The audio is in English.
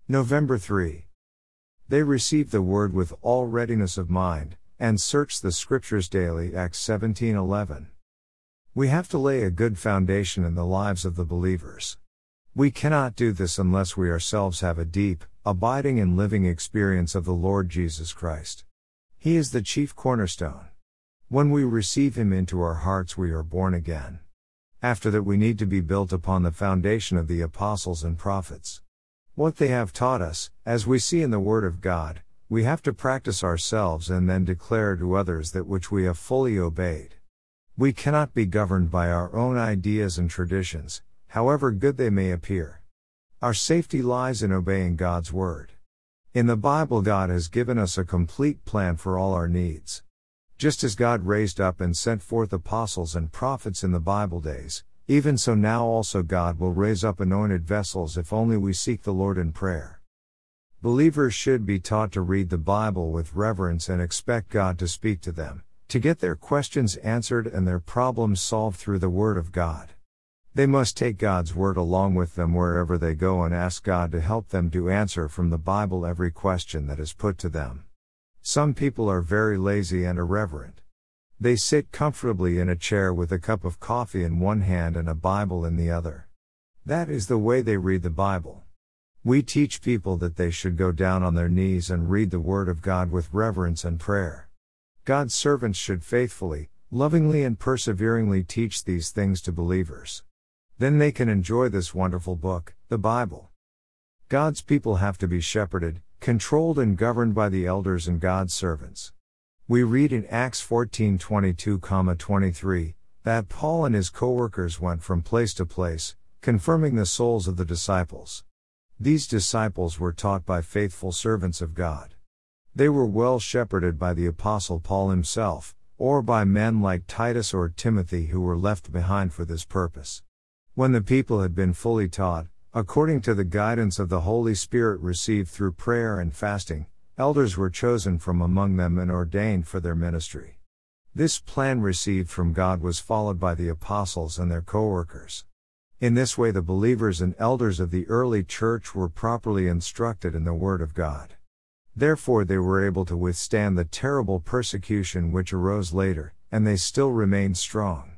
November 3. They received the word with all readiness of mind, and searched the scriptures daily. Acts 17:11. We have to lay a good foundation in the lives of the believers. We cannot do this unless we ourselves have a deep, abiding and living experience of the Lord Jesus Christ. He is the chief cornerstone. When we receive Him into our hearts, we are born again. After that, we need to be built upon the foundation of the apostles and prophets. What they have taught us, as we see in the Word of God, we have to practice ourselves and then declare to others that which we have fully obeyed. We cannot be governed by our own ideas and traditions, however good they may appear. Our safety lies in obeying God's Word. In the Bible, God has given us a complete plan for all our needs. Just as God raised up and sent forth apostles and prophets in the Bible days, even so now also God will raise up anointed vessels if only we seek the Lord in prayer. Believers should be taught to read the Bible with reverence and expect God to speak to them, to get their questions answered and their problems solved through the Word of God. They must take God's Word along with them wherever they go and ask God to help them to answer from the Bible every question that is put to them. Some people are very lazy and irreverent. They sit comfortably in a chair with a cup of coffee in one hand and a Bible in the other. That is the way they read the Bible. We teach people that they should go down on their knees and read the Word of God with reverence and prayer. God's servants should faithfully, lovingly and perseveringly teach these things to believers. Then they can enjoy this wonderful book, the Bible. God's people have to be shepherded, controlled and governed by the elders and God's servants. We read in Acts 14:22-23, that Paul and his co-workers went from place to place, confirming the souls of the disciples. These disciples were taught by faithful servants of God. They were well shepherded by the Apostle Paul himself, or by men like Titus or Timothy who were left behind for this purpose. When the people had been fully taught, according to the guidance of the Holy Spirit received through prayer and fasting, elders were chosen from among them and ordained for their ministry. This plan received from God was followed by the apostles and their co-workers. In this way, the believers and elders of the early church were properly instructed in the Word of God. Therefore they were able to withstand the terrible persecution which arose later, and they still remained strong.